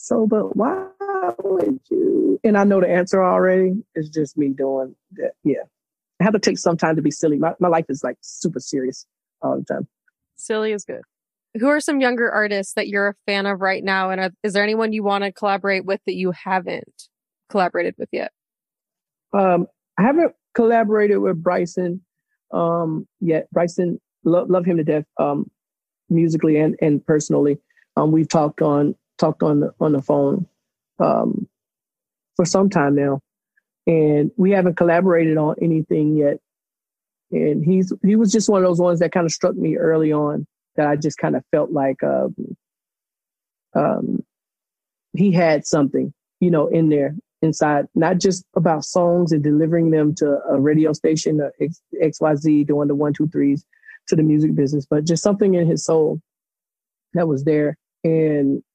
so, but why would you? And I know the answer already. It's just me doing that. Yeah. I have to take some time to be silly. My life is like super serious all the time. Silly is good. Who are some younger artists that you're a fan of right now? And is there anyone you want to collaborate with that you haven't collaborated with yet? I haven't collaborated with Bryson yet. Bryson, love him to death, musically and personally. We've talked on the phone for some time now, and we haven't collaborated on anything yet. And he was just one of those ones that kind of struck me early on, that I just kind of felt like he had something, in there inside, not just about songs and delivering them to a radio station, XYZ, doing the 1, 2, 3s to the music business, but just something in his soul that was there. And